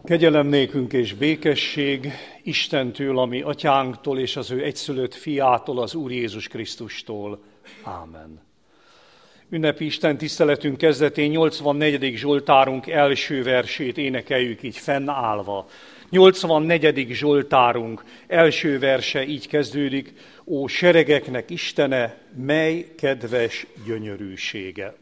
Kegyelem nékünk és békesség Istentől, a mi atyánktól és az ő egyszülött fiától, az Úr Jézus Krisztustól. Ámen. Ünnepi Isten tiszteletünk kezdetén 84. Zsoltárunk első versét énekeljük így fennállva. 84. Zsoltárunk első verse így kezdődik: Ó seregeknek Istene, mely kedves gyönyörűsége.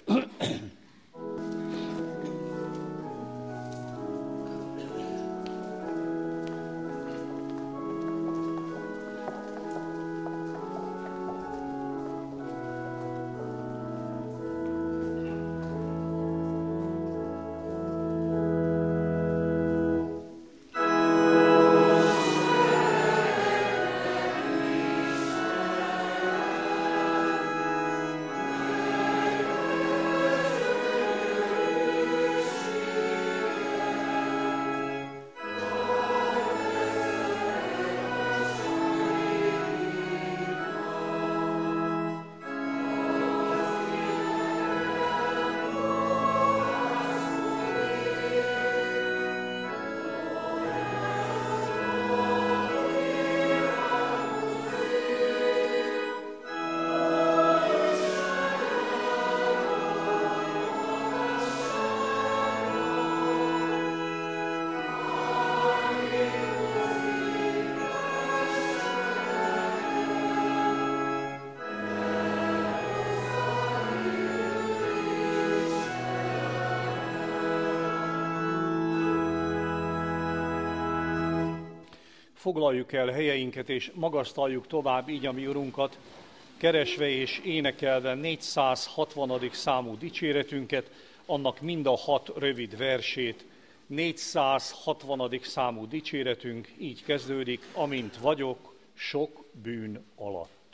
Foglaljuk el helyeinket, és magasztaljuk tovább így a mi Urunkat, keresve és énekelve 460. számú dicséretünket, annak mind a 6 rövid versét. 460. számú dicséretünk így kezdődik: amint vagyok sok bűn alatt.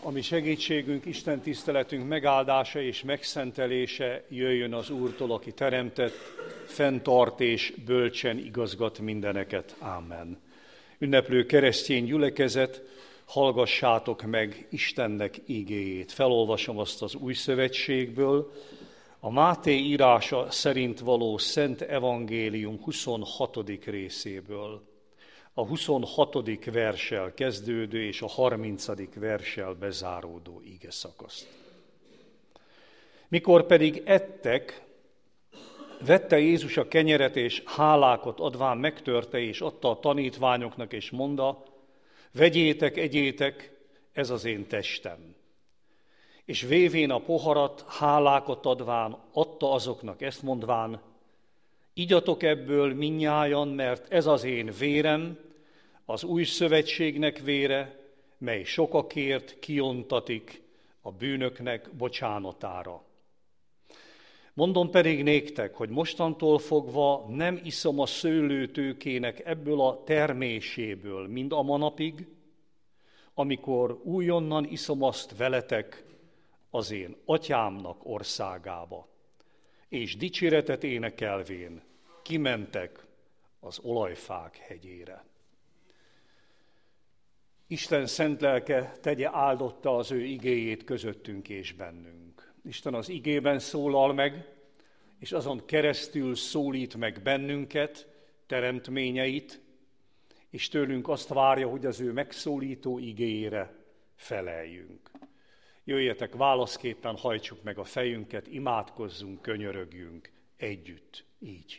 ami segítségünk, Isten tiszteletünk megáldása és megszentelése jöjjön az Úrtól, aki teremtett, fenntart és bölcsen igazgat mindeneket. Ámen. Ünneplő keresztény gyülekezet, hallgassátok meg Istennek igéjét. Felolvasom azt az Új Szövetségből, a Máté írása szerint való Szent Evangélium 26. részéből. A 26. verssel kezdődő és a 30. verssel bezáródó igeszakaszt. Mikor pedig ettek, vette Jézus a kenyeret, és hálákat adván megtörte, és adta a tanítványoknak, és mondta: vegyétek, egyétek, ez az én testem. És vévén a poharat, hálákat adván adta azoknak, ezt mondván: igyatok ebből mindnyájan, mert ez az én vérem, az új szövetségnek vére, mely sokakért kiontatik a bűnöknek bocsánatára. Mondom pedig néktek, hogy mostantól fogva nem iszom a szőlőtőkének ebből a terméséből, mind a manapig, amikor újonnan iszom azt veletek az én atyámnak országába. És dicséretet énekelvén kimentek az olajfák hegyére. Isten szent lelke tegye áldotta az ő igéjét közöttünk és bennünk. Isten az igében szólal meg, és azon keresztül szólít meg bennünket, teremtményeit, és tőlünk azt várja, hogy az ő megszólító igéjére feleljünk. Jöjjetek, válaszképpen hajtsuk meg a fejünket, imádkozzunk, könyörögjünk együtt, így.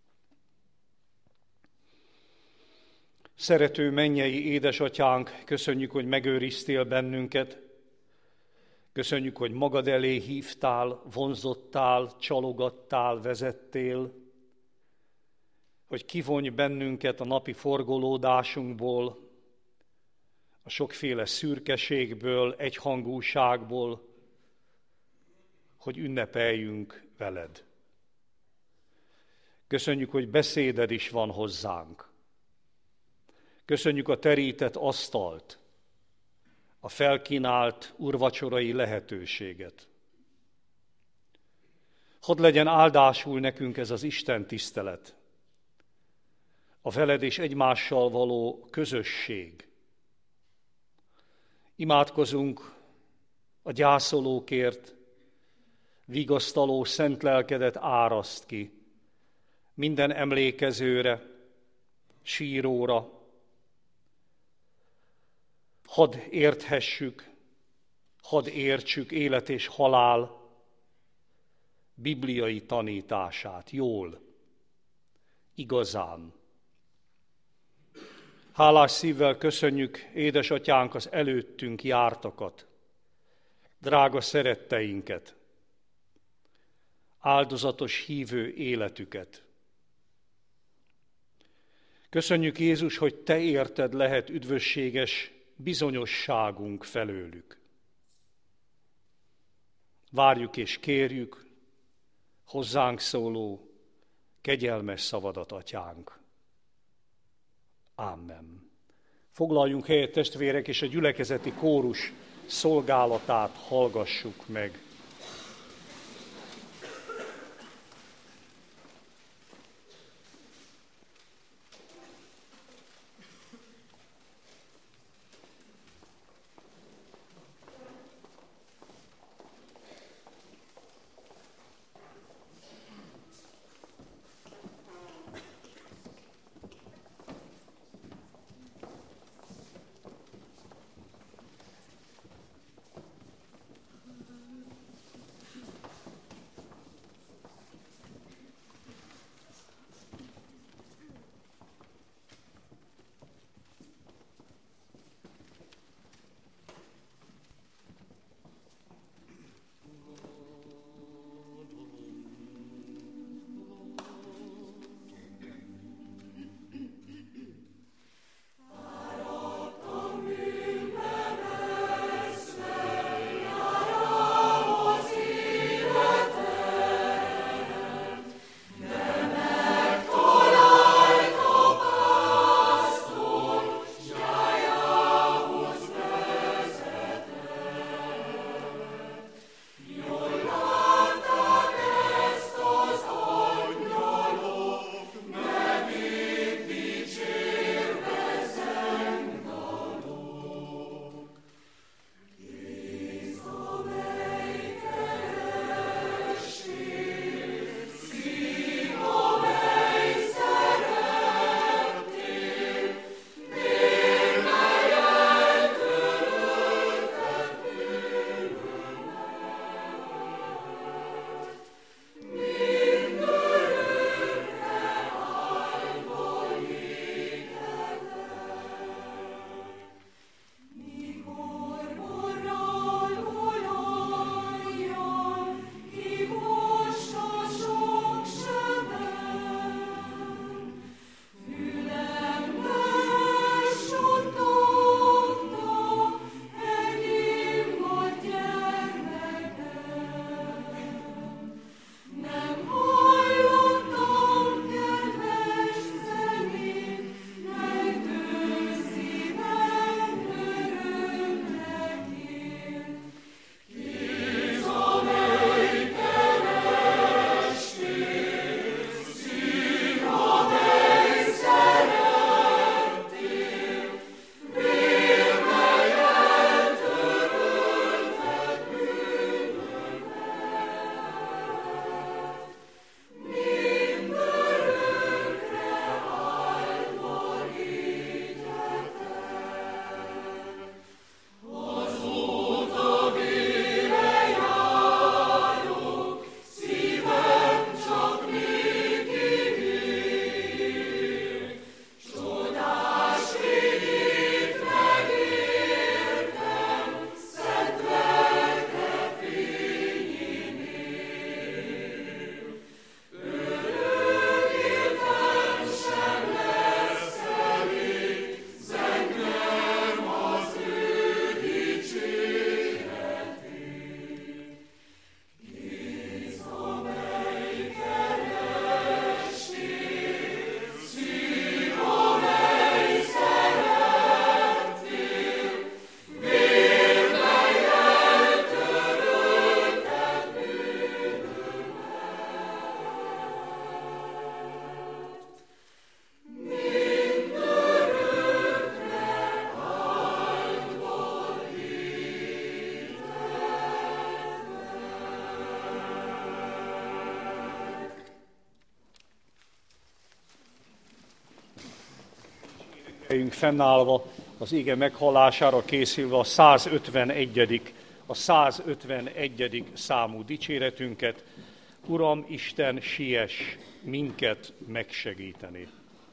Szerető mennyei édesatyánk, köszönjük, hogy megőriztél bennünket, köszönjük, hogy magad elé hívtál, vonzottál, csalogattál, vezettél, hogy kivonj bennünket a napi forgolódásunkból, a sokféle szürkeségből, egyhangúságból, hogy ünnepeljünk veled. Köszönjük, hogy beszéded is van hozzánk. Köszönjük a terített asztalt, a felkínált úrvacsorai lehetőséget. Hadd legyen áldásul nekünk ez az Isten tisztelet, a veled és egymással való közösség. Imádkozunk a gyászolókért, vigasztaló szent lelkedet áraszt ki minden emlékezőre, síróra. Hadd érthessük, hadd értsük élet és halál bibliai tanítását jól, igazán. Hálás szívvel köszönjük, édesatyánk, az előttünk jártakat, drága szeretteinket, áldozatos hívő életüket. Köszönjük, Jézus, hogy te érted lehet üdvösséges bizonyosságunk felőlük. Várjuk és kérjük hozzánk szóló kegyelmes szavadat, atyánk. Amen. Foglaljunk helyet, testvérek, és a gyülekezeti kórus szolgálatát hallgassuk meg. Fennállva, az ége meghallására készülve a 151. számú dicséretünket. Uram, Isten, siess minket megsegíteni.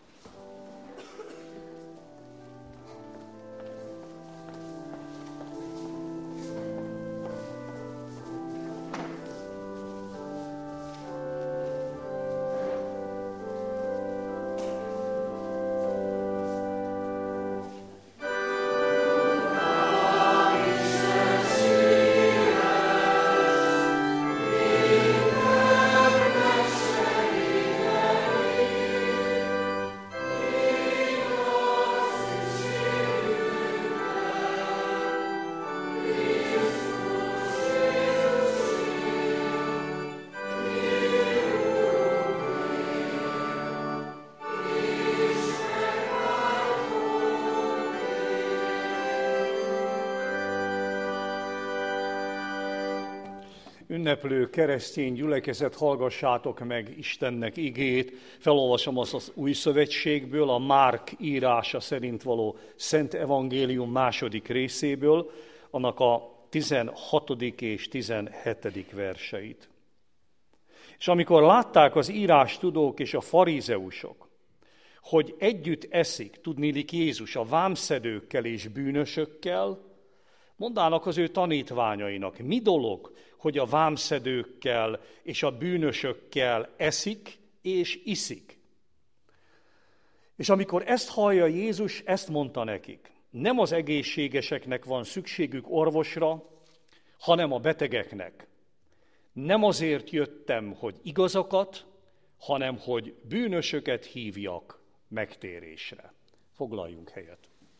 Ünneplő keresztény gyülekezet, hallgassátok meg Istennek igét. Felolvasom azt az Új Szövetségből, a Márk írása szerint való Szent Evangélium második részéből, annak a 16. és 17. verseit. És amikor látták az írástudók és a farizeusok, hogy együtt eszik, tudniillik Jézus a vámszedőkkel és bűnösökkel, mondának az ő tanítványainak, mi dolog, hogy a vámszedőkkel és a bűnösökkel eszik és iszik. És amikor ezt hallja Jézus, ezt mondta nekik, nem az egészségeseknek van szükségük orvosra, hanem a betegeknek. Nem azért jöttem, hogy igazakat, hanem hogy bűnösöket hívjak megtérésre. Foglaljunk helyet.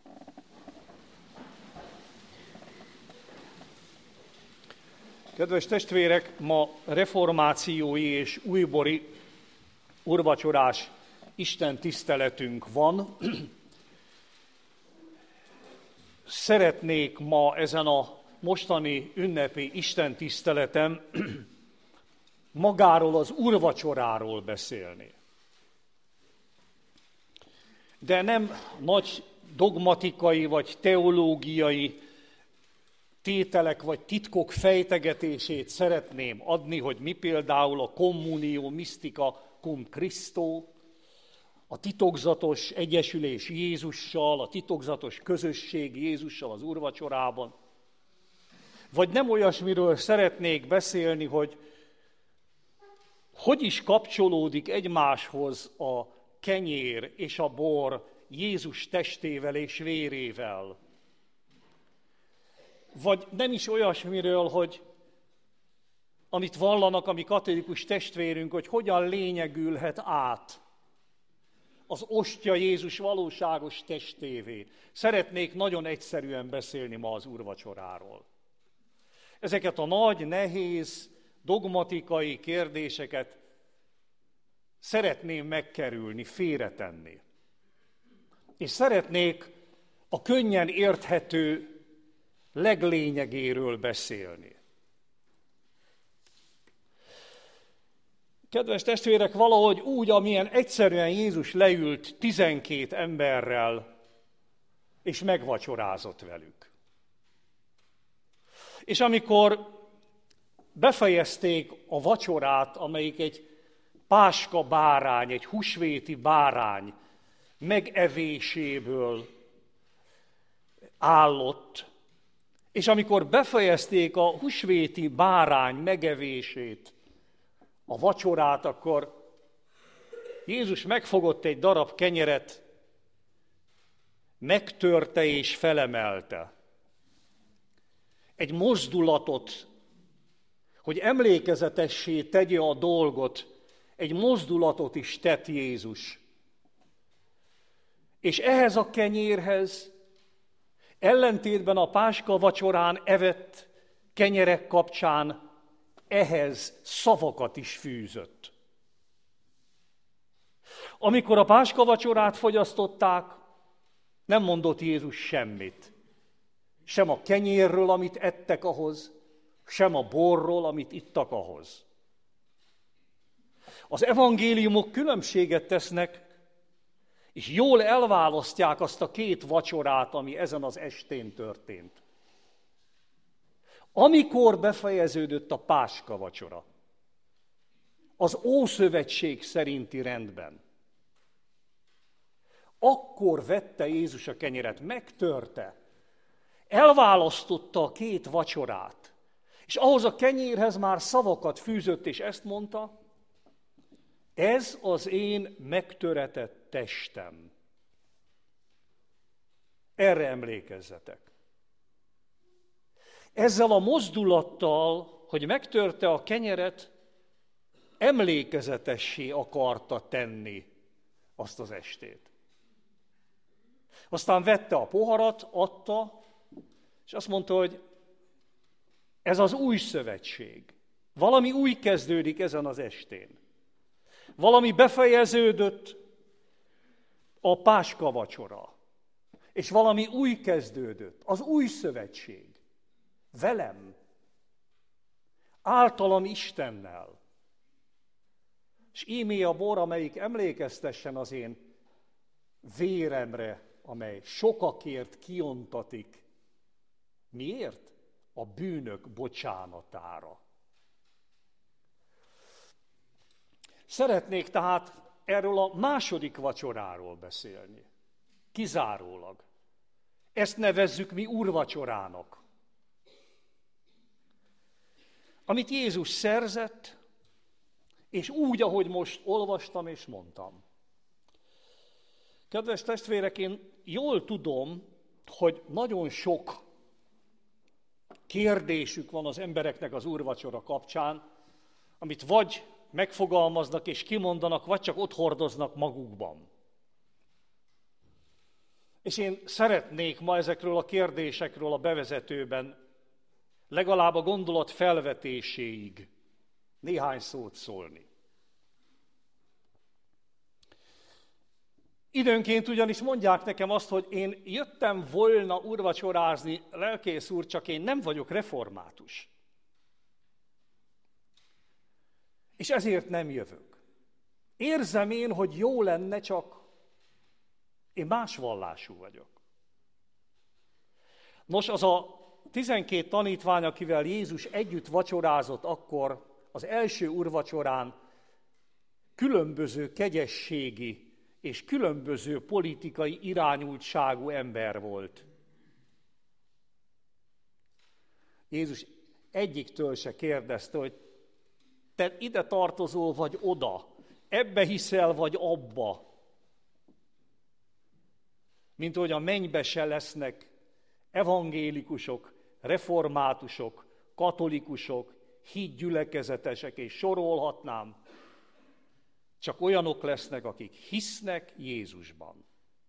Kedves testvérek, ma reformációi és újbori úrvacsorás Isten tiszteletünk van. Szeretnék ma ezen a mostani ünnepi Isten tiszteletem magáról az úrvacsoráról beszélni. De nem nagy dogmatikai vagy teológiai tételek vagy titkok fejtegetését szeretném adni, hogy mi például a communio mystica cum Christo, a titokzatos egyesülés Jézussal, a titokzatos közösség Jézussal az úrvacsorában. Vagy nem olyasmiről szeretnék beszélni, hogy is kapcsolódik egymáshoz a kenyér és a bor Jézus testével és vérével. Vagy nem is olyasmiről, hogy amit vallanak a mi katolikus testvérünk, hogy hogyan lényegülhet át az ostya Jézus valóságos testévé. Szeretnék nagyon egyszerűen beszélni ma az úrvacsoráról. Ezeket a nagy, nehéz, dogmatikai kérdéseket szeretném megkerülni, félretenni. És szeretnék a könnyen érthető leglényegéről beszélni. Kedves testvérek, valahogy úgy, amilyen egyszerűen Jézus leült 12 emberrel, és megvacsorázott velük. És amikor befejezték a vacsorát, amelyik egy páska bárány, egy húsvéti bárány megevéséből állott, és amikor befejezték a húsvéti bárány megevését, a vacsorát, akkor Jézus megfogott egy darab kenyeret, megtörte és felemelte. Egy mozdulatot, hogy emlékezetessé tegye a dolgot, egy mozdulatot is tett Jézus. És ehhez a kenyérhez, ellentétben a páska vacsorán evett kenyerek kapcsán, ehhez szavakat is fűzött. Amikor a páska vacsorát fogyasztották, nem mondott Jézus semmit. Sem a kenyérről, amit ettek ahhoz, sem a borról, amit ittak ahhoz. Az evangéliumok különbséget tesznek, és jól elválasztják azt a két vacsorát, ami ezen az estén történt. Amikor befejeződött a Páska vacsora, az Ószövetség szerinti rendben, akkor vette Jézus a kenyeret, megtörte, elválasztotta a két vacsorát, és ahhoz a kenyérhez már szavakat fűzött, és ezt mondta: ez az én megtöretett testem. Erre emlékezzetek. Ezzel a mozdulattal, hogy megtörte a kenyeret, emlékezetessé akarta tenni azt az estét. Aztán vette a poharat, adta, és azt mondta, hogy ez az új szövetség. Valami új kezdődik ezen az estén. Valami befejeződött, a Páska vacsora, és valami új kezdődött, az új szövetség. Velem, általam Istennel. És ímé a bor, amelyik emlékeztessen az én véremre, amely sokakért kiontatik. Miért? A bűnök bocsánatára. Szeretnék tehát erről a második vacsoráról beszélni. Kizárólag. Ezt nevezzük mi úrvacsorának. Amit Jézus szerzett, és úgy, ahogy most olvastam és mondtam. Kedves testvérek, én jól tudom, hogy nagyon sok kérdésük van az embereknek az úrvacsora kapcsán, amit vagy megfogalmaznak és kimondanak, vagy csak ott hordoznak magukban. És én szeretnék ma ezekről a kérdésekről a bevezetőben legalább a gondolat felvetéséig néhány szót szólni. Időnként ugyanis mondják nekem azt, hogy én jöttem volna úrvacsorázni, lelkész úr, csak én nem vagyok református. És ezért nem jövök. Érzem én, hogy jó lenne, csak én más vallású vagyok. Nos, az a 12 tanítvány, akivel Jézus együtt vacsorázott akkor az első úrvacsorán, különböző kegyességi és különböző politikai irányultságú ember volt. Jézus egyiktől se kérdezte, hogy te ide tartozol vagy oda, ebbe hiszel vagy abba. Mint hogy a mennybe se lesznek evangélikusok, reformátusok, katolikusok, hídgyülekezetesek, és sorolhatnám. Csak olyanok lesznek, akik hisznek Jézusban.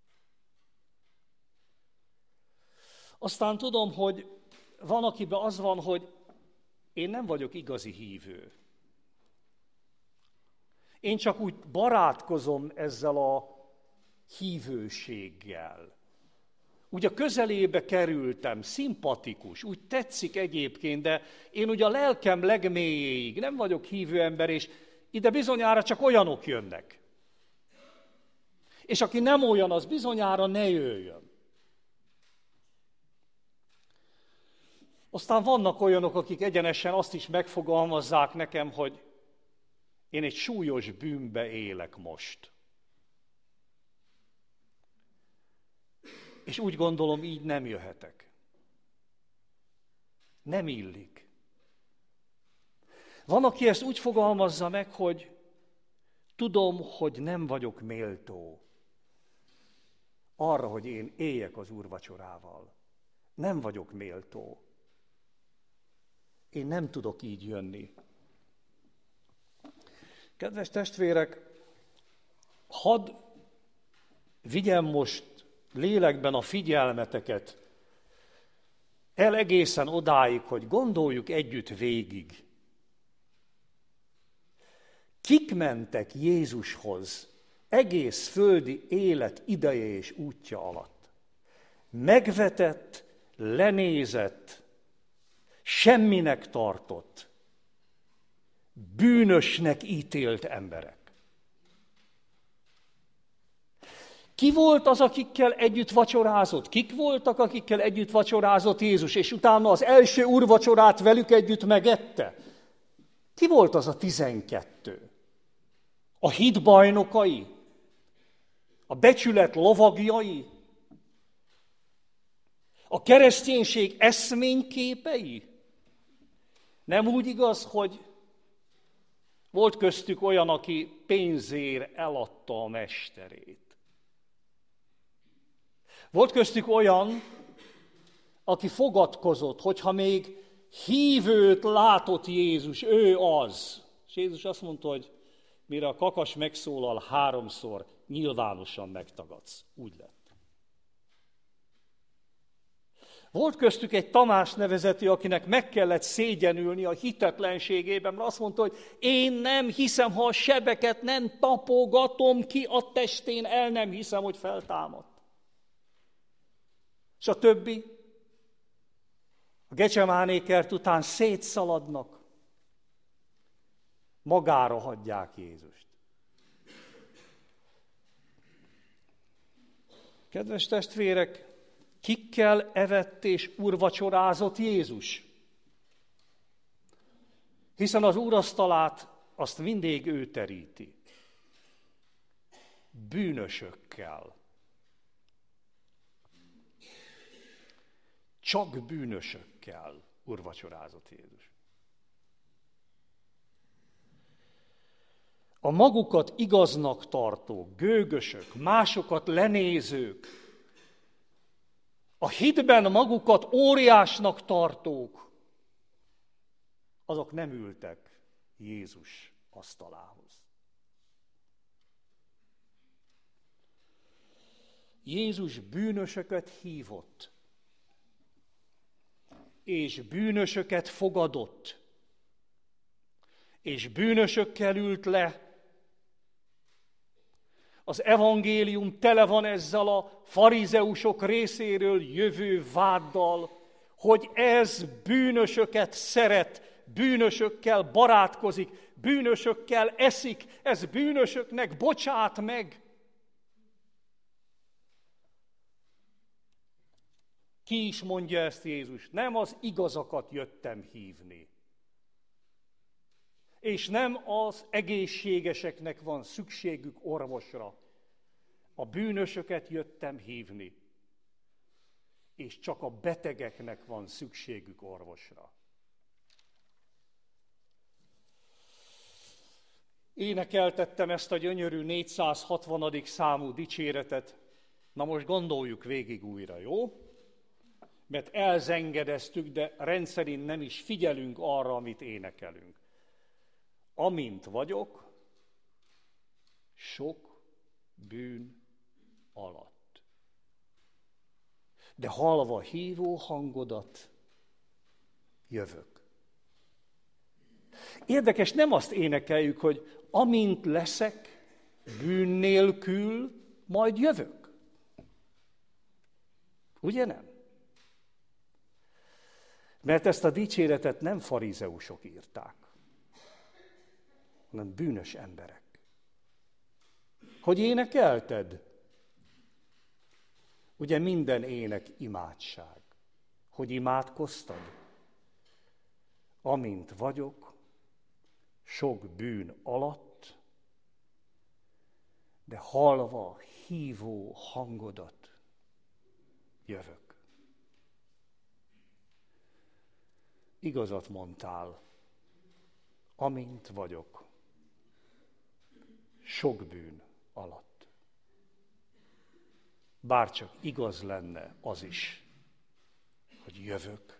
Aztán tudom, hogy van, akiben az van, hogy én nem vagyok igazi hívő. Én csak úgy barátkozom ezzel a hívőséggel. Úgy a közelébe kerültem, szimpatikus, úgy tetszik egyébként, de én úgy a lelkem legmélyéig nem vagyok hívő ember, és ide bizonyára csak olyanok jönnek. És aki nem olyan, az bizonyára ne jöjjön. Aztán vannak olyanok, akik egyenesen azt is megfogalmazzák nekem, hogy én egy súlyos bűnbe élek most. És úgy gondolom, így nem jöhetek. Nem illik. Van, aki ezt úgy fogalmazza meg, hogy tudom, hogy nem vagyok méltó arra, hogy én éljek az úrvacsorával. Nem vagyok méltó. Én nem tudok így jönni. Kedves testvérek, hadd vigyem most lélekben a figyelmeteket el egészen odáig, hogy gondoljuk együtt végig. Kik mentek Jézushoz egész földi élet ideje és útja alatt? Megvetett, lenézett, semminek tartott, bűnösnek ítélt emberek. Ki volt az, akikkel együtt vacsorázott? Kik voltak, akikkel együtt vacsorázott Jézus, és utána az első úrvacsorát velük együtt megette? Ki volt az a 12? A hit bajnokai? A becsület lovagjai? A kereszténység eszményképei? Nem úgy igaz, hogy volt köztük olyan, aki pénzért eladta a mesterét. Volt köztük olyan, aki fogadkozott, hogyha még hívőt látott Jézus, ő az. És Jézus azt mondta, hogy mire a kakas megszólal, 3-szor nyilvánosan megtagadsz. Úgy lett. Volt köztük egy Tamás nevezetű, akinek meg kellett szégyenülni a hitetlenségében, mert azt mondta, hogy én nem hiszem, ha a sebeket nem tapogatom ki a testén, el nem hiszem, hogy feltámadt. És a többi a Gecsemáné kert után szétszaladnak, magára hagyják Jézust. Kedves testvérek, kikkel evett és úrvacsorázott Jézus? Hiszen az úrasztalát azt mindig ő teríti. Bűnösökkel. Csak bűnösökkel úrvacsorázott Jézus. A magukat igaznak tartók, gőgösök, másokat lenézők, a hitben magukat óriásnak tartók, azok nem ültek Jézus asztalához. Jézus bűnösöket hívott, és bűnösöket fogadott, és bűnösökkel ült le. Az evangélium tele van ezzel a farizeusok részéről jövő váddal, hogy ez bűnösöket szeret, bűnösökkel barátkozik, bűnösökkel eszik, ez bűnösöknek bocsát meg. Ki is mondja ezt Jézus? Nem az igazakat jöttem hívni. És nem az egészségeseknek van szükségük orvosra. A bűnösöket jöttem hívni. És csak a betegeknek van szükségük orvosra. Énekeltettem ezt a gyönyörű 460. számú dicséretet. Na most gondoljuk végig újra, jó? Mert elzengedeztük, de rendszerint nem is figyelünk arra, amit énekelünk. Amint vagyok, sok bűn alatt. De hallva hívó hangodat, jövök. Érdekes, nem azt énekeljük, hogy amint leszek bűn nélkül, majd jövök. Ugye nem? Mert ezt a dicséretet nem farizeusok írták, hanem bűnös emberek. Hogy énekelted? Ugye minden ének imádság. Hogy imádkoztad? Amint vagyok, sok bűn alatt, de hallva hívó hangodat, jövök. Igazat mondtál, amint vagyok, sok bűn alatt. Bárcsak igaz lenne az is, hogy jövök.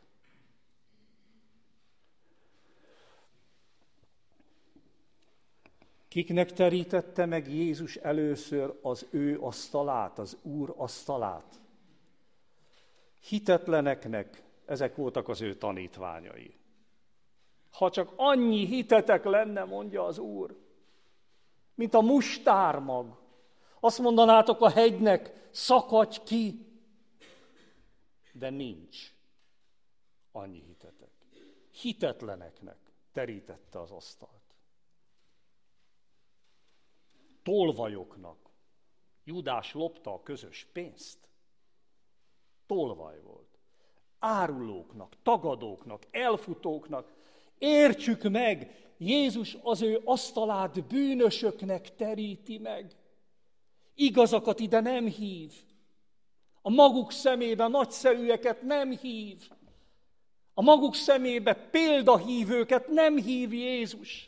Kiknek terítette meg Jézus először az ő asztalát, az Úr asztalát? Hitetleneknek, ezek voltak az ő tanítványai. Ha csak annyi hitetek lenne, mondja az Úr, mint a mustármag, azt mondanátok a hegynek, szakadj ki, de nincs annyi hitetek. Hitetleneknek terítette az asztalt. Tolvajoknak, Júdás lopta a közös pénzt. Tolvaj volt. Árulóknak, tagadóknak, elfutóknak. Értsük meg, Jézus az ő asztalát bűnösöknek teríti meg. Igazakat ide nem hív. A maguk szemébe nagyszerűeket nem hív. A maguk szemébe példahívőket nem hív Jézus.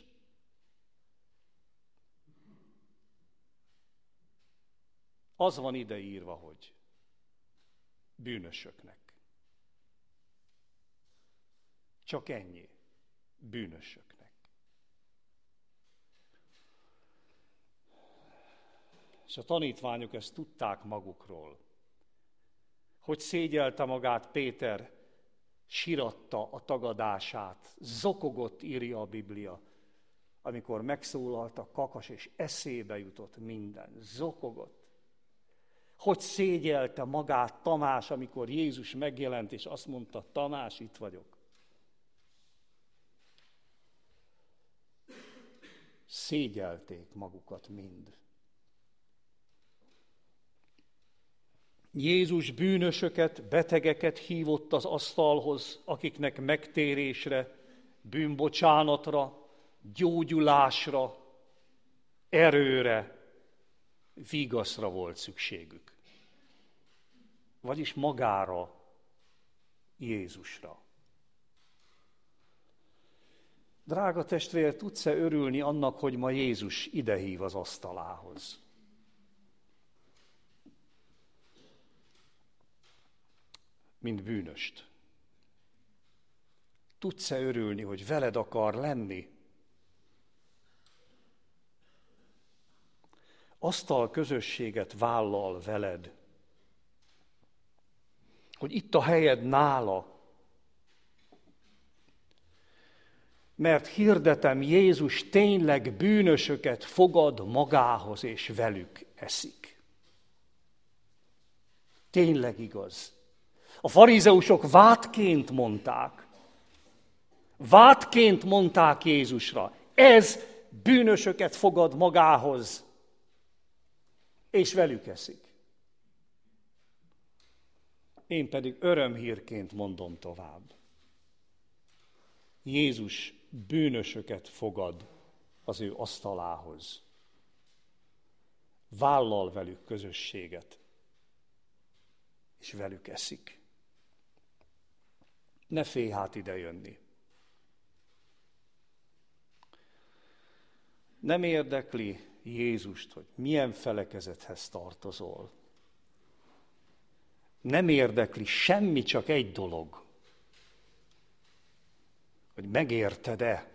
Az van ide írva, hogy bűnösöknek. Csak ennyi. Bűnösöknek. És a tanítványok ezt tudták magukról. Hogy szégyelte magát Péter, siratta a tagadását, zokogott, írja a Biblia. Amikor megszólalt a kakas, és eszébe jutott minden, zokogott. Hogy szégyelte magát Tamás, amikor Jézus megjelent, és azt mondta, Tamás, itt vagyok. Szégyelték magukat mind. Jézus bűnösöket, betegeket hívott az asztalhoz, akiknek megtérésre, bűnbocsánatra, gyógyulásra, erőre, vigaszra volt szükségük. Vagyis magára, Jézusra. Drága testvér, tudsz-e örülni annak, hogy ma Jézus idehív az asztalához? Mint bűnöst. Tudsz-e örülni, hogy veled akar lenni? Asztal közösséget vállal veled. Hogy itt a helyed nála. Mert hirdetem, Jézus tényleg bűnösöket fogad magához, és velük eszik. Tényleg igaz. A farizeusok vádként mondták. Vádként mondták Jézusra. Ez bűnösöket fogad magához, és velük eszik. Én pedig örömhírként mondom tovább. Jézus bűnösöket fogad az ő asztalához. Vállal velük közösséget, és velük eszik. Ne félj hát ide jönni. Nem érdekli Jézust, hogy milyen felekezethez tartozol. Nem érdekli semmi, csak egy dolog. Hogy megérted-e,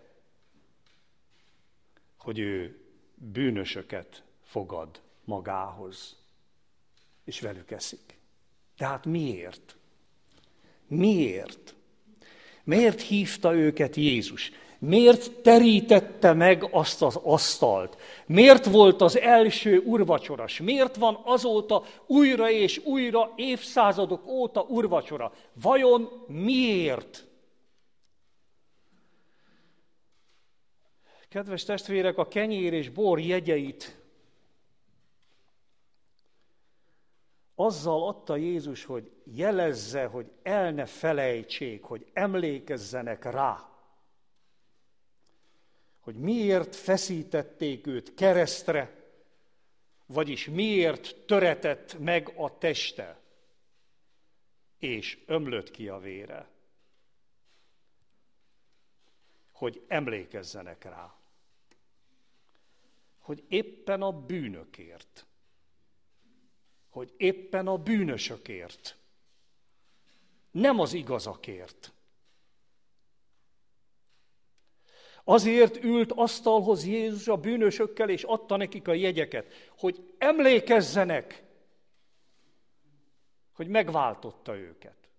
hogy ő bűnösöket fogad magához, és velük eszik. De hát miért? Miért? Miért hívta őket Jézus? Miért terítette meg azt az asztalt? Miért volt az első úrvacsoras? Miért van azóta újra és újra, évszázadok óta úrvacsora? Vajon miért? Kedves testvérek, a kenyér és bor jegyeit azzal adta Jézus, hogy jelezze, hogy el ne felejtsék, hogy emlékezzenek rá, hogy miért feszítették őt keresztre, vagyis miért töretett meg a teste, és ömlött ki a vére, hogy emlékezzenek rá, hogy éppen a bűnökért, hogy éppen a bűnösökért, nem az igazakért. Azért ült asztalhoz Jézus a bűnösökkel, és adta nekik a jegyeket, hogy emlékezzenek, hogy megváltotta őket.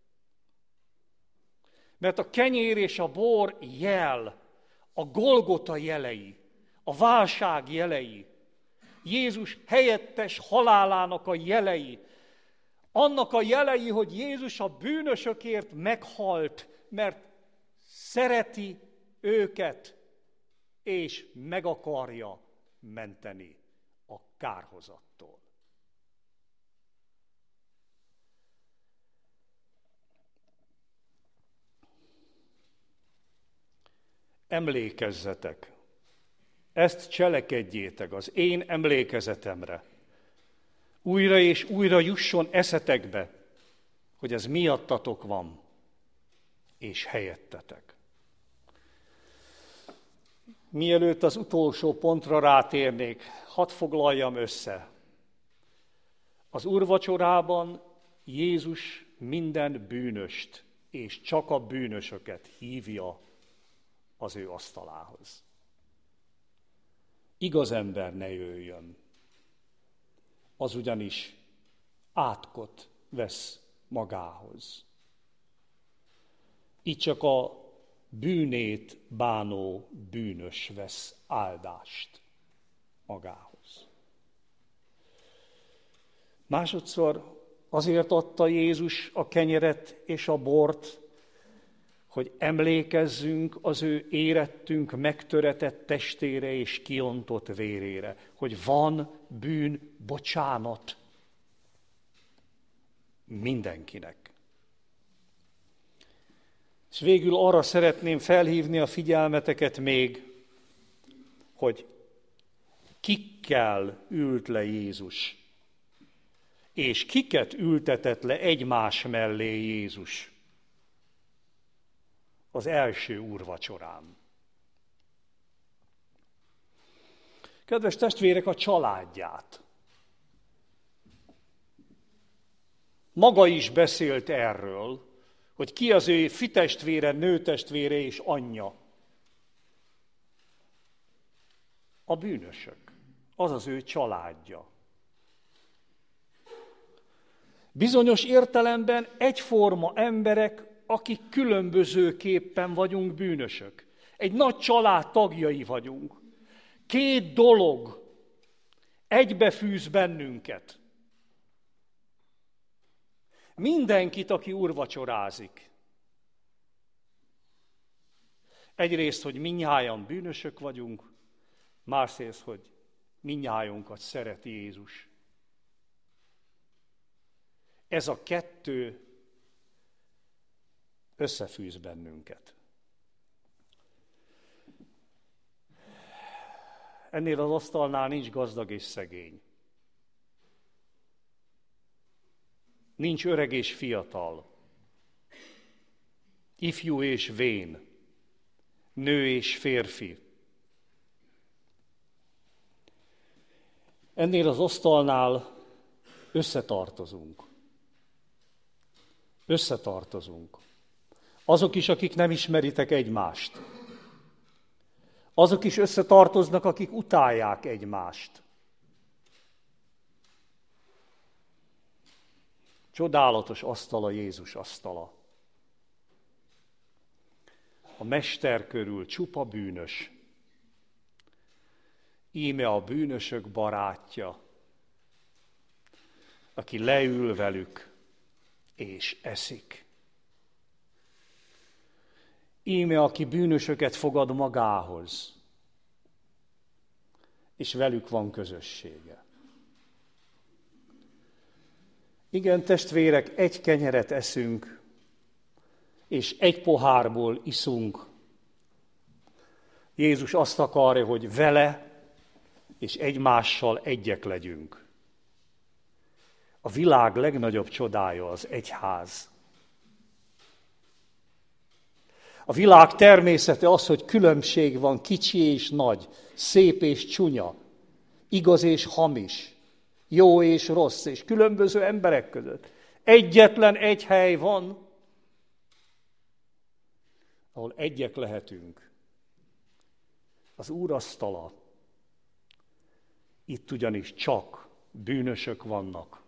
Mert a kenyér és a bor jel, a Golgota jelei, a válság jelei, Jézus helyettes halálának a jelei, annak a jelei, hogy Jézus a bűnösökért meghalt, mert szereti őket, és meg akarja menteni a kárhozattól. emlékezzetek, ezt cselekedjétek az én emlékezetemre. Újra és újra jusson eszetekbe, hogy ez miattatok van, és helyettetek. Mielőtt az utolsó pontra rátérnék, hadd foglaljam össze. Az úrvacsorában Jézus minden bűnöst, és csak a bűnösöket hívja az ő asztalához. Igaz ember ne jöjjön, az ugyanis átkot vesz magához. Így csak a bűnét bánó bűnös vesz áldást magához. Másodszor azért adta Jézus a kenyeret és a bort, hogy emlékezzünk az ő érettünk megtöretett testére és kiontott vérére, hogy van bűn bocsánat mindenkinek. És végül arra szeretném felhívni a figyelmeteket még, hogy kikkel ült le Jézus, és kiket ültetett le egymás mellé Jézus az első úrvacsorán. Kedves testvérek, a családját. Maga is beszélt erről, hogy ki az ő fitestvére, nőtestvére és anyja. A bűnösök, az az ő családja. Bizonyos értelemben egyforma emberek, akik különbözőképpen vagyunk bűnösök. Egy nagy család tagjai vagyunk. Két dolog egybefűz bennünket. Mindenkit, aki úrvacsorázik. Egyrészt, hogy mindnyájan bűnösök vagyunk, másrészt, hogy mindnyájunkat szereti Jézus. Ez a kettő összefűz bennünket. Ennél az asztalnál nincs gazdag és szegény. Nincs öreg és fiatal, ifjú és vén, nő és férfi. Ennél az asztalnál összetartozunk. Összetartozunk. Azok is, akik nem ismeritek egymást. Azok is összetartoznak, akik utálják egymást. Csodálatos asztal a Jézus asztala. A mester körül csupa bűnös. Íme a bűnösök barátja, aki leül velük és eszik. Íme, aki bűnösöket fogad magához, és velük van közössége. Igen, testvérek, egy kenyeret eszünk, és egy pohárból iszunk. Jézus azt akarja, hogy vele és egymással egyek legyünk. A világ legnagyobb csodája az egyház. A világ természete az, hogy különbség van, kicsi és nagy, szép és csúnya, igaz és hamis, jó és rossz, és különböző emberek között. Egyetlen egy hely van, ahol egyek lehetünk. Az úrasztala. Itt ugyanis csak bűnösök vannak.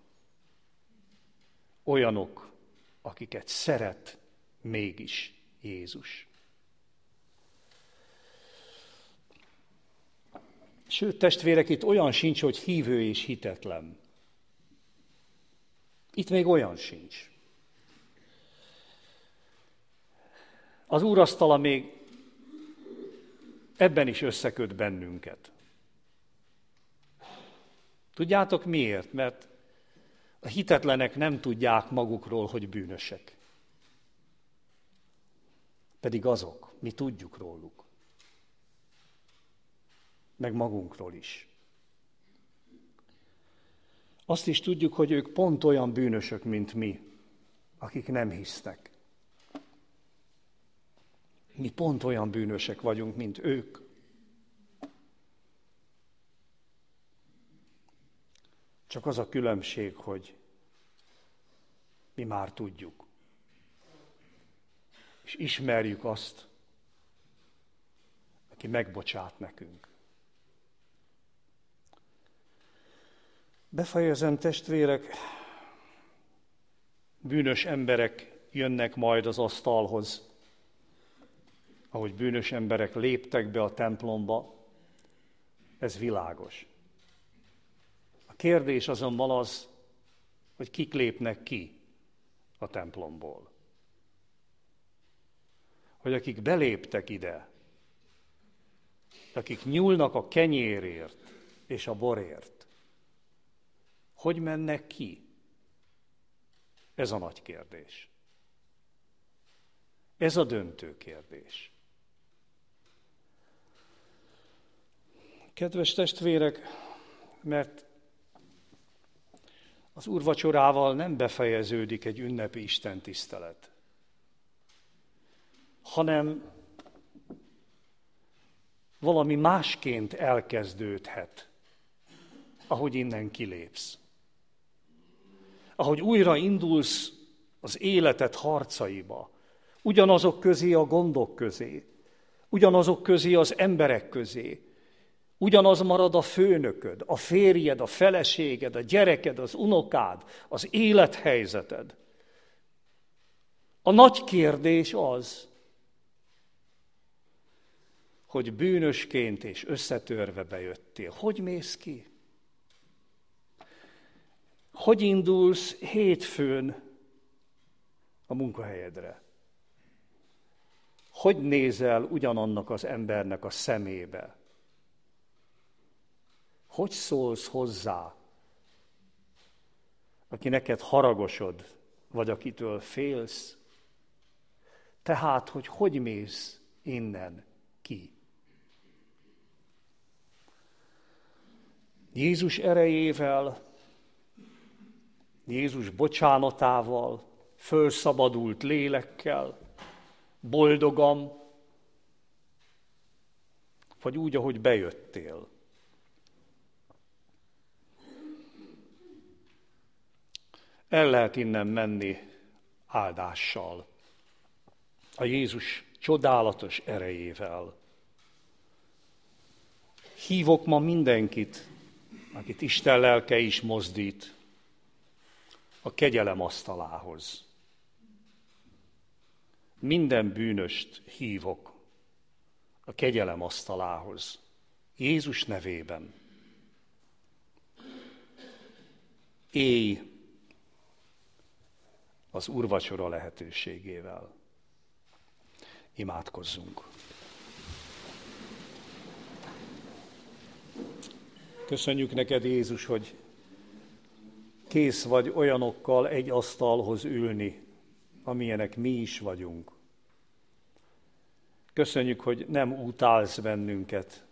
Olyanok, akiket szeret mégis Jézus. Sőt, testvérek, itt olyan sincs, hogy hívő és hitetlen. Itt még olyan sincs. Az úrasztala még ebben is összeköt bennünket. Tudjátok miért? Mert a hitetlenek nem tudják magukról, hogy bűnösek. Pedig azok, mi tudjuk róluk. meg magunkról is. Azt is tudjuk, hogy ők pont olyan bűnösök, mint mi, akik nem hisznek. Mi pont olyan bűnösek vagyunk, mint ők. Csak az a különbség, hogy mi már tudjuk. És ismerjük azt, aki megbocsát nekünk. Befejezem, testvérek, bűnös emberek jönnek majd az asztalhoz, ahogy bűnös emberek léptek be a templomba, ez világos. A kérdés azonban az, hogy kik lépnek ki a templomból. Hogy akik beléptek ide, akik nyúlnak a kenyérért és a borért, hogy mennek ki? Ez a nagy kérdés. Ez a döntő kérdés. Kedves testvérek, mert az úrvacsorával nem befejeződik egy ünnepi istentisztelet, hanem valami másként elkezdődhet, ahogy innen kilépsz. Ahogy újra indulsz az életed harcaiba, ugyanazok közé a gondok közé, ugyanazok közé az emberek közé, ugyanaz marad a főnököd, a férjed, a feleséged, a gyereked, az unokád, az élethelyzeted. A nagy kérdés az, hogy bűnösként és összetörve bejöttél. Hogy mész ki? Hogy indulsz hétfőn a munkahelyedre? Hogy nézel ugyanannak az embernek a szemébe? Hogy szólsz hozzá, aki neked haragosod, vagy akitől félsz? Tehát, hogy mész innen ki? Jézus erejével, Jézus bocsánatával, fölszabadult lélekkel, boldogan, vagy úgy, ahogy bejöttél. El lehet innen menni áldással, a Jézus csodálatos erejével. Hívok ma mindenkit, akit Isten lelke is mozdít, a kegyelem asztalához. Minden bűnöst hívok a kegyelem asztalához, Jézus nevében. Élj az úrvacsora lehetőségével. Imádkozzunk. Köszönjük neked, Jézus, hogy kész vagy olyanokkal egy asztalhoz ülni, amilyenek mi is vagyunk. Köszönjük, hogy nem utálsz bennünket,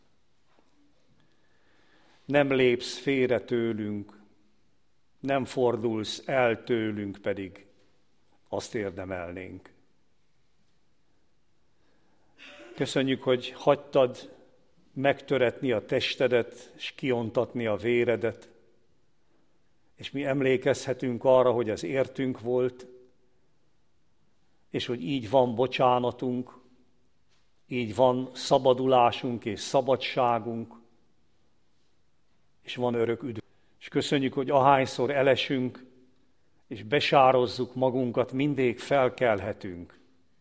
nem lépsz félre tőlünk, nem fordulsz el tőlünk, pedig azt érdemelnénk. Köszönjük, hogy hagytad megtöretni a testedet, és kiontatni a véredet, és mi emlékezhetünk arra, hogy ez értünk volt, és hogy így van bocsánatunk, így van szabadulásunk és szabadságunk, és van örök üdv. És köszönjük, hogy ahányszor elesünk, és besározzuk magunkat, mindig felkelhetünk.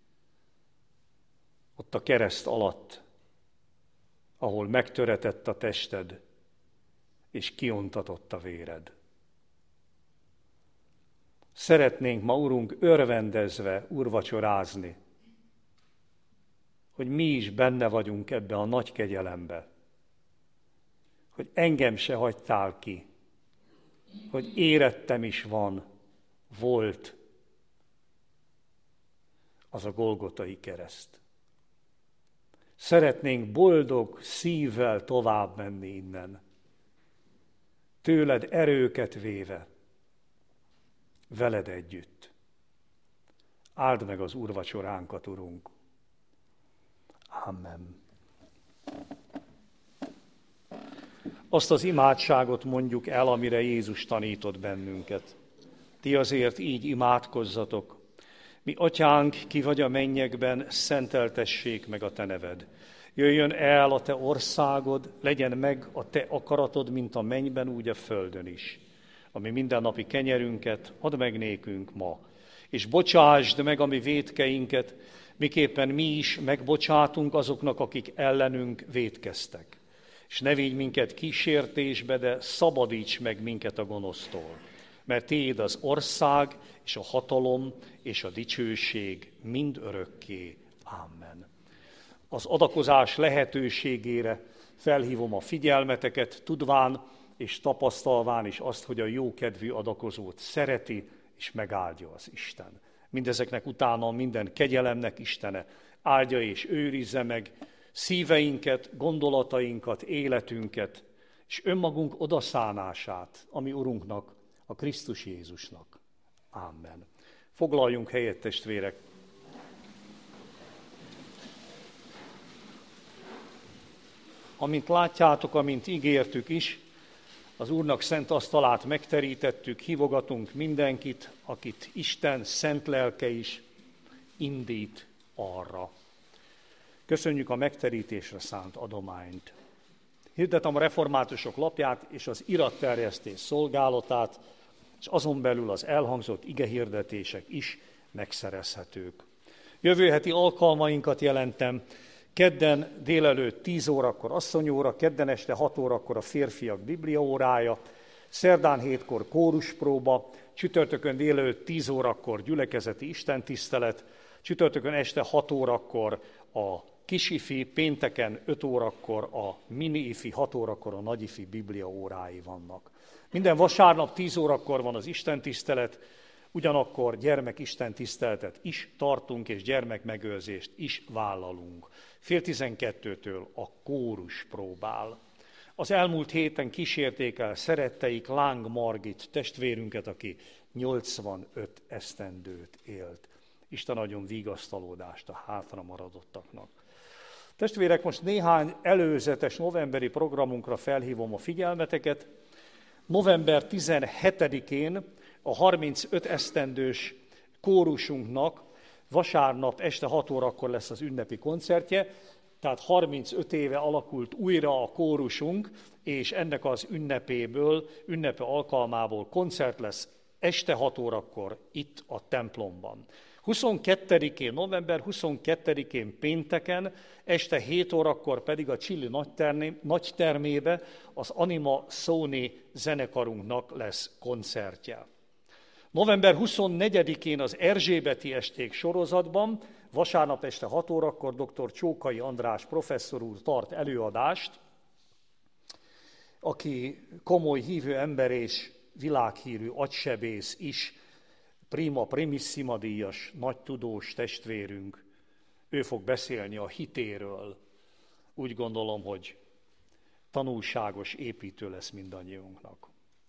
Ott a kereszt alatt, ahol megtöretett a tested, és kiontatott a véred. Szeretnénk ma, Urunk, örvendezve úrvacsorázni, hogy mi is benne vagyunk ebbe a nagy kegyelembe, hogy engem se hagytál ki, hogy érettem is volt az a golgotai kereszt. Szeretnénk boldog szívvel tovább menni innen. Tőled erőket véve, veled együtt. Áld meg az úrvacsoránkat, Urunk. Amen. Azt az imádságot mondjuk el, amire Jézus tanított bennünket. Ti azért így imádkozzatok. Mi atyánk, ki vagy a mennyekben, szenteltessék meg a te neved. Jöjjön el a te országod, legyen meg a te akaratod, mint a mennyben, úgy a földön is. Ami mindennapi kenyerünket add meg nékünk ma, és bocsásd meg a mi vétkeinket, miképpen mi is megbocsátunk azoknak, akik ellenünk vétkeztek. És ne vigy minket kísértésbe, de szabadíts meg minket a gonosztól. Mert tiéd az ország, és a hatalom, és a dicsőség mind örökké. Amen. Az adakozás lehetőségére felhívom a figyelmeteket, tudván és tapasztalván is azt, hogy a jókedvű adakozót szereti és megáldja az Isten. Mindezeknek utána minden kegyelemnek Istene áldja és őrizze meg szíveinket, gondolatainkat, életünket, és önmagunk odaszánását, ami Urunknak, a Krisztus Jézusnak. Amen. Foglaljunk helyet, testvérek! Amint látjátok, amint ígértük is, az Úrnak szent asztalát megterítettük, hívogatunk mindenkit, akit Isten szent lelke is indít arra. Köszönjük a megterítésre szánt adományt. Hirdetem a reformátusok lapját és az iratterjesztés szolgálatát, és azon belül az elhangzott igehirdetések is megszerezhetők. Jövő heti alkalmainkat jelentem: kedden délelőtt 10 órakor asszonyóra, kedden este 6 órakor a férfiak bibliaórája, szerdán 7-kor kóruspróba, csütörtökön délelőtt 10 órakor gyülekezeti istentisztelet, csütörtökön este 6 órakor a kisifi, pénteken 5 órakor a mini-ifi, 6 órakor a nagyifi bibliaórái vannak. Minden vasárnap 10 órakor van az istentisztelet, ugyanakkor gyermekistentiszteletet is tartunk, és gyermekmegőrzést is vállalunk. 11:30-től a kórus próbál. Az elmúlt héten kísérték el szeretteik Láng Margit testvérünket, aki 85 esztendőt élt. Isten adjon vigasztalódást a hátra maradottaknak. Testvérek, most néhány előzetes novemberi programunkra felhívom a figyelmeteket. November 17-én a 35 esztendős kórusunknak vasárnap este 6 órakor lesz az ünnepi koncertje, tehát 35 éve alakult újra a kórusunk, és ennek az ünnepe alkalmából koncert lesz este 6 órakor itt a templomban. 22-én, november 22-én pénteken, este 7 órakor pedig a Csilli nagytermébe az Anima Sony zenekarunknak lesz koncertje. November 24-én az Erzsébeti esték sorozatban, vasárnap este 6 órakor dr. Csókai András professzor úr tart előadást, aki komoly hívő ember és világhírű agysebész is, prima primissima díjas, nagy tudós testvérünk. Ő fog beszélni a hitéről. Úgy gondolom, hogy tanulságos, építő lesz mindannyiunknak.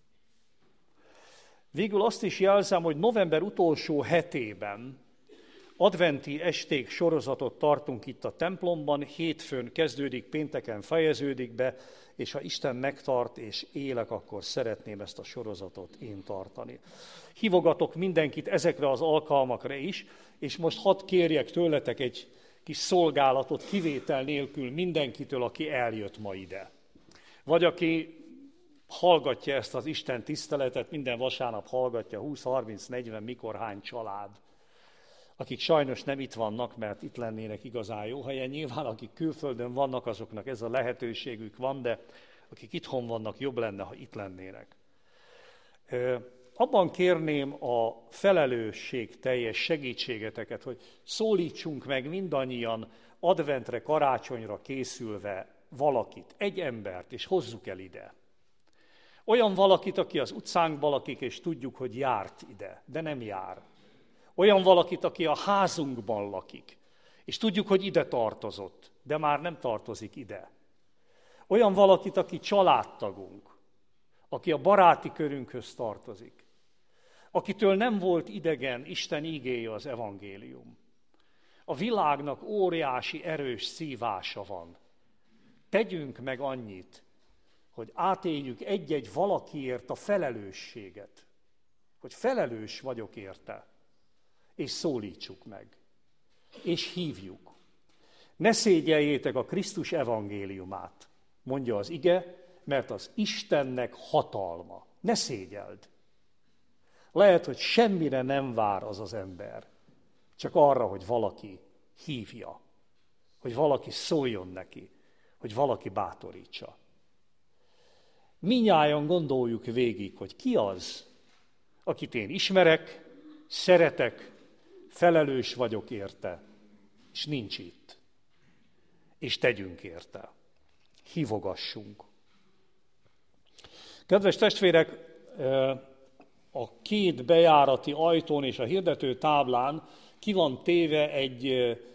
Végül azt is jelzem, hogy november utolsó hetében adventi esték sorozatot tartunk itt a templomban, hétfőn kezdődik, pénteken fejeződik be, és ha Isten megtart és élek, akkor szeretném ezt a sorozatot én tartani. Hívogatok mindenkit ezekre az alkalmakra is, és most hadd kérjek tőletek egy kis szolgálatot kivétel nélkül mindenkitől, aki eljött ma ide. Vagy aki hallgatja ezt az Isten tiszteletet, minden vasárnap hallgatja, 20, 30, 40, mikor hány család, akik sajnos nem itt vannak, mert itt lennének igazán jó helyen. Nyilván, akik külföldön vannak, azoknak ez a lehetőségük van, de akik itthon vannak, jobb lenne, ha itt lennének. Abban kérném a felelősségteljes segítségeteket, hogy szólítsunk meg mindannyian adventre, karácsonyra készülve valakit, egy embert, és hozzuk el ide. Olyan valakit, aki az utcánkban lakik, és tudjuk, hogy járt ide, de nem jár. Olyan valakit, aki a házunkban lakik, És tudjuk, hogy ide tartozott, de már nem tartozik ide. Olyan valakit, aki családtagunk, aki a baráti körünkhöz tartozik, akitől nem volt idegen Isten ígéje az evangélium. A világnak óriási, erős szívása van. Tegyünk meg annyit, hogy átéljük egy-egy valakiért a felelősséget, hogy felelős vagyok érte, és szólítsuk meg, és hívjuk. Ne szégyeljétek a Krisztus evangéliumát, mondja az ige, mert az Istennek hatalma. Ne szégyeld. Lehet, hogy semmire nem vár az az ember, csak arra, hogy valaki hívja, hogy valaki szóljon neki, hogy valaki bátorítsa. Mindnyájan gondoljuk végig, hogy ki az, akit én ismerek, szeretek, felelős vagyok érte, és nincs itt. És tegyünk érte. Hívogassunk. Kedves testvérek, a két bejárati ajtón és a hirdető táblán ki van téve egy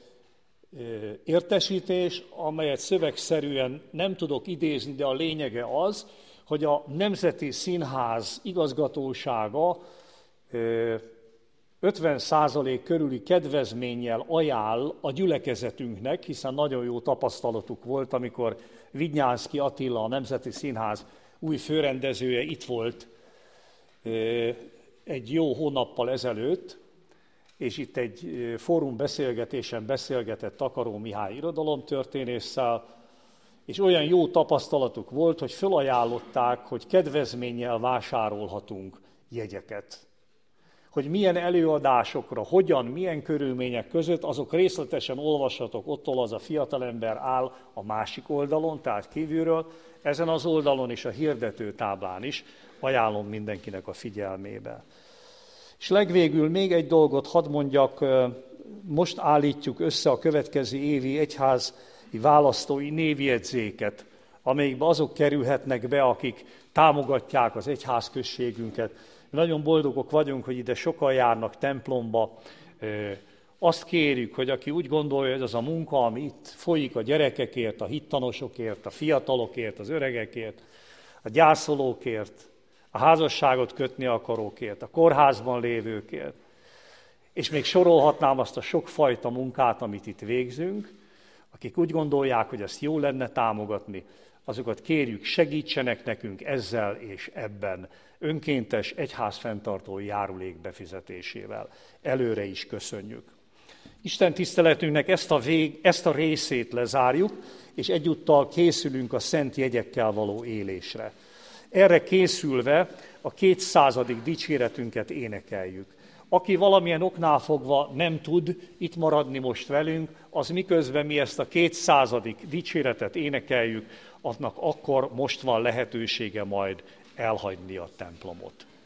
értesítés, amelyet szövegszerűen nem tudok idézni, de a lényege az, hogy a Nemzeti Színház igazgatósága 50% körüli kedvezménnyel ajánl a gyülekezetünknek, hiszen nagyon jó tapasztalatuk volt, amikor Vidnyánszky Attila, a Nemzeti Színház új főrendezője itt volt egy jó hónappal ezelőtt, és itt egy fórumbeszélgetésen beszélgetett Takaró Mihály irodalomtörténésszel, és olyan jó tapasztalatuk volt, hogy felajánlották, hogy kedvezménnyel vásárolhatunk jegyeket. Hogy milyen előadásokra, hogyan, milyen körülmények között, azok részletesen olvashatok, ottól az a fiatalember áll a másik oldalon, tehát kívülről, ezen az oldalon és a hirdető táblán is, ajánlom mindenkinek a figyelmébe. És legvégül még egy dolgot hadd mondjak, most állítjuk össze a következő évi egyházi választói névjegyzéket, amelyikbe azok kerülhetnek be, akik támogatják az egyházközségünket. Nagyon boldogok vagyunk, hogy ide sokan járnak templomba. Azt kérjük, hogy aki úgy gondolja, hogy az a munka, ami itt folyik a gyerekekért, a hittanosokért, a fiatalokért, az öregekért, a gyászolókért, a házasságot kötni akarókért, a kórházban lévőkért, és még sorolhatnám azt a sokfajta munkát, amit itt végzünk, akik úgy gondolják, hogy ezt jó lenne támogatni, azokat kérjük, segítsenek nekünk ezzel és ebben, önkéntes egyházfenntartói járulék befizetésével. Előre is köszönjük. Isten tiszteletünknek ezt a részét lezárjuk, és egyúttal készülünk a szent jegyekkel való élésre. Erre készülve a 200. dicséretünket énekeljük. Aki valamilyen oknál fogva nem tud itt maradni most velünk, az miközben mi ezt a 200. dicséretet énekeljük, annak akkor most van lehetősége majd elhagyni a templomot.